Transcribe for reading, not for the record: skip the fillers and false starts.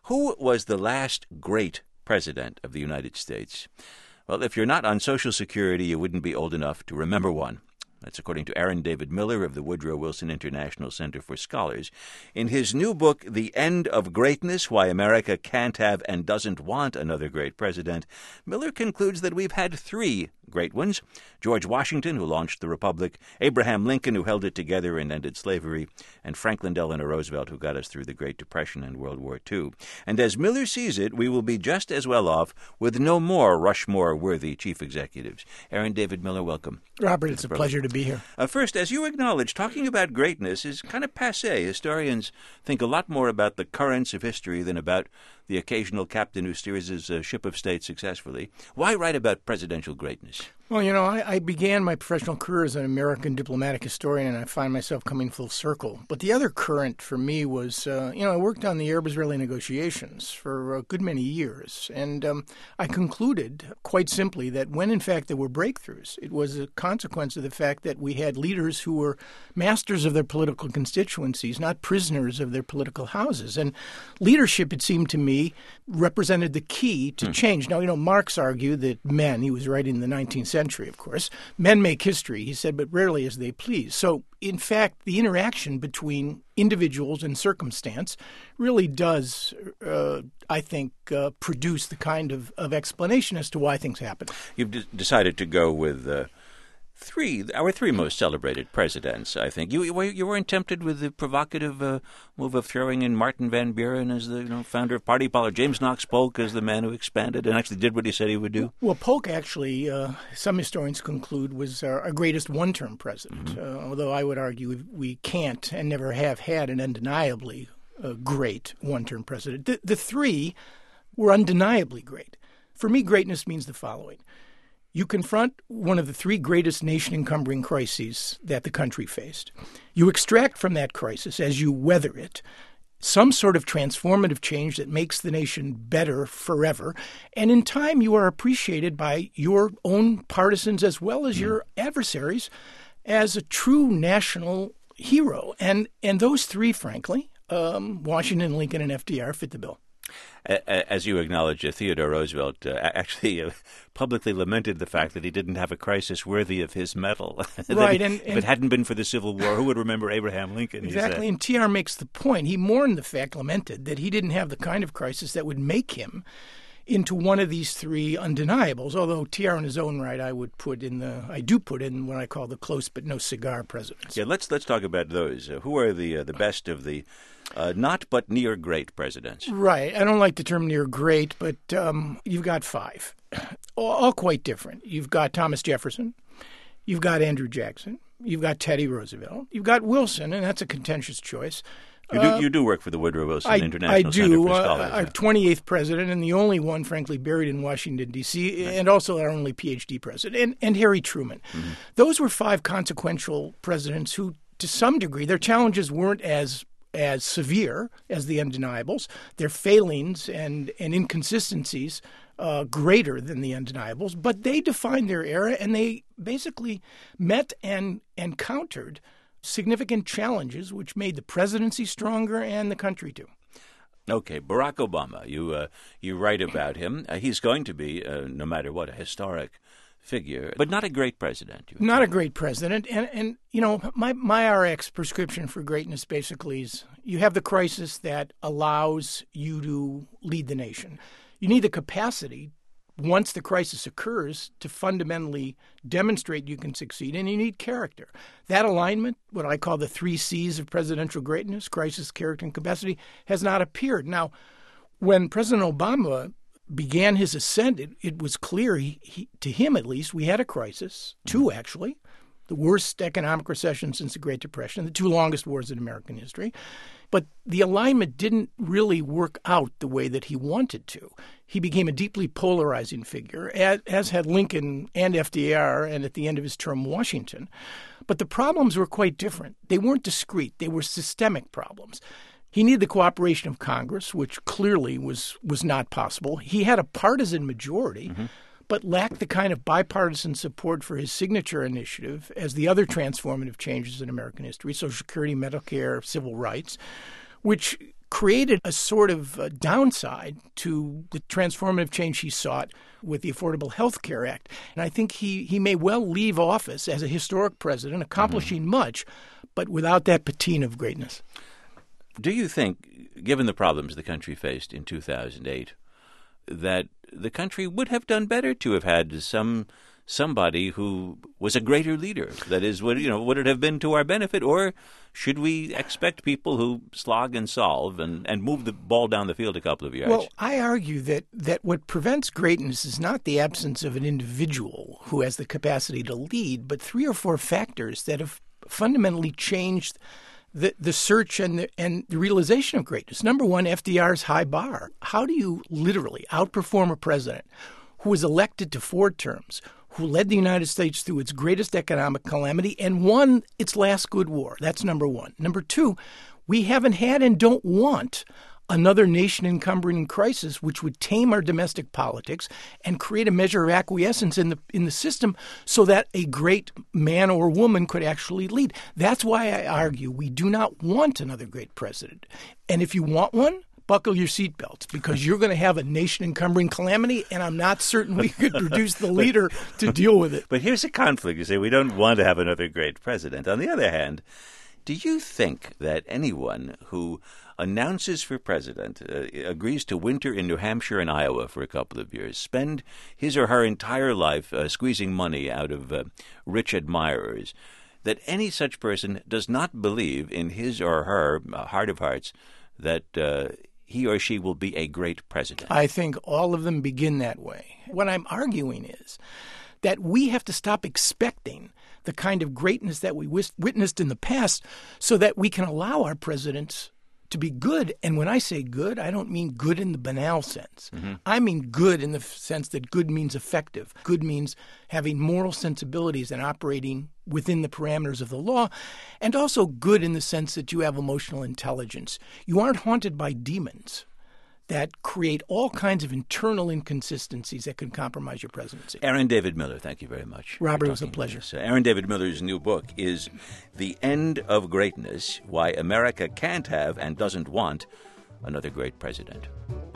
Who was the last great president of the United States? Well, if you're not on Social Security, you wouldn't be old enough to remember one. That's according to Aaron David Miller of the Woodrow Wilson International Center for Scholars. In his new book, The End of Greatness, Why America Can't Have and Doesn't Want Another Great President, Miller concludes that we've had three great ones: George Washington, who launched the Republic; Abraham Lincoln, who held it together and ended slavery; and Franklin Delano Roosevelt, who got us through the Great Depression and World War II. And as Miller sees it, we will be just as well off with no more Rushmore-worthy chief executives. Aaron David Miller, welcome. Robert, it's a pleasure to be here. First, as you acknowledge, talking about greatness is kind of passé. Historians think a lot more about the currents of history than about the occasional captain who steers his ship of state successfully. Why write about presidential greatness? Well, I began my professional career as an American diplomatic historian, and I find myself coming full circle. But the other current for me was, I worked on the Arab-Israeli negotiations for a good many years. And I concluded, quite simply, that when, in fact, there were breakthroughs, it was a consequence of the fact that we had leaders who were masters of their political constituencies, not prisoners of their political houses. And leadership, it seemed to me, represented the key to change. Now, Marx argued that men, he was writing in the 19th century, of course, men make history, he said, but rarely as they please. So, in fact, the interaction between individuals and circumstance really does, I think, produce the kind of explanation as to why things happen. You've decided to go with our three most celebrated presidents, I think. You weren't tempted with the provocative move of throwing in Martin Van Buren as the founder of Party Politics, James Knox Polk as the man who expanded and actually did what he said he would do? Well, Polk actually, some historians conclude, was our greatest one-term president, although I would argue we can't and never have had an undeniably great one-term president. The three were undeniably great. For me, greatness means the following. You confront one of the three greatest nation-encumbering crises that the country faced. You extract from that crisis, as you weather it, some sort of transformative change that makes the nation better forever. And in time, you are appreciated by your own partisans as well as your adversaries as a true national hero. And those three, frankly, Washington, Lincoln, and FDR, fit the bill. As you acknowledge, Theodore Roosevelt actually publicly lamented the fact that he didn't have a crisis worthy of his medal. Right. If it hadn't been for the Civil War, who would remember Abraham Lincoln? Exactly. And TR makes the point. He mourned the fact, lamented, that he didn't have the kind of crisis that would make him into one of these three undeniables, although TR in his own right I do put in what I call the close but no cigar presidents. Yeah, let's talk about those. Who are the best of the not but near great presidents? Right. I don't like the term near great, but you've got five, all quite different. You've got Thomas Jefferson. You've got Andrew Jackson. You've got Teddy Roosevelt. You've got Wilson, and that's a contentious choice. You do work for the Woodrow Wilson International Center for Scholars. Our 28th president, and the only one, frankly, buried in Washington, D.C., right. And also our only Ph.D. president, and Harry Truman. Mm-hmm. Those were five consequential presidents who, to some degree, their challenges weren't as severe as the undeniables. Their failings and inconsistencies greater than the undeniables, but they defined their era, and they basically met and countered significant challenges, which made the presidency stronger and the country too. Okay, Barack Obama, you write about him. He's going to be, no matter what, a historic figure, but not a great president. Not a great president. And my RX prescription for greatness basically is you have the crisis that allows you to lead the nation. You need the capacity, once the crisis occurs, to fundamentally demonstrate you can succeed, and you need character. That alignment, what I call the 3 C's of presidential greatness, crisis, character, and capacity, has not appeared. Now, when President Obama began his ascent, it was clear, to him at least, we had a crisis, two actually, the worst economic recession since the Great Depression, the 2 longest wars in American history. But the alignment didn't really work out the way that he wanted to. He became a deeply polarizing figure, as had Lincoln and FDR, and at the end of his term, Washington. But the problems were quite different. They weren't discrete. They were systemic problems. He needed the cooperation of Congress, which clearly was not possible. He had a partisan majority, but lacked the kind of bipartisan support for his signature initiative as the other transformative changes in American history, Social Security, Medicare, civil rights, which created a sort of downside to the transformative change he sought with the Affordable Health Care Act. And I think he may well leave office as a historic president, accomplishing much, but without that patina of greatness. Do you think, given the problems the country faced in 2008, that the country would have done better to have had somebody who was a greater leader? That is, would it have been to our benefit, or should we expect people who slog and solve and move the ball down the field a couple of yards? Well, I argue that what prevents greatness is not the absence of an individual who has the capacity to lead, but 3 or 4 factors that have fundamentally changed the search and the realization of greatness. Number one, FDR's high bar. How do you literally outperform a president who was elected to 4 terms, who led the United States through its greatest economic calamity and won its last good war? That's number one. Number two, we haven't had and don't want another nation-encumbering crisis which would tame our domestic politics and create a measure of acquiescence in the system so that a great man or woman could actually lead. That's why I argue we do not want another great president. And if you want one, buckle your seatbelts, because you're going to have a nation-encumbering calamity, and I'm not certain we could produce the leader to deal with it. But here's a conflict. You say we don't want to have another great president. On the other hand, do you think that anyone who announces for president, agrees to winter in New Hampshire and Iowa for a couple of years, spend his or her entire life squeezing money out of rich admirers, that any such person does not believe in his or her heart of hearts that he or she will be a great president? I think all of them begin that way. What I'm arguing is that we have to stop expecting the kind of greatness that we witnessed in the past so that we can allow our presidents to be good. And when I say good, I don't mean good in the banal sense. Mm-hmm. I mean good in the sense that good means effective. Good means having moral sensibilities and operating within the parameters of the law, and also good in the sense that you have emotional intelligence. You aren't haunted by demons that create all kinds of internal inconsistencies that can compromise your presidency. Aaron David Miller, thank you very much. Robert, it was a pleasure. Aaron David Miller's new book is The End of Greatness: Why America Can't Have and Doesn't Want Another Great President.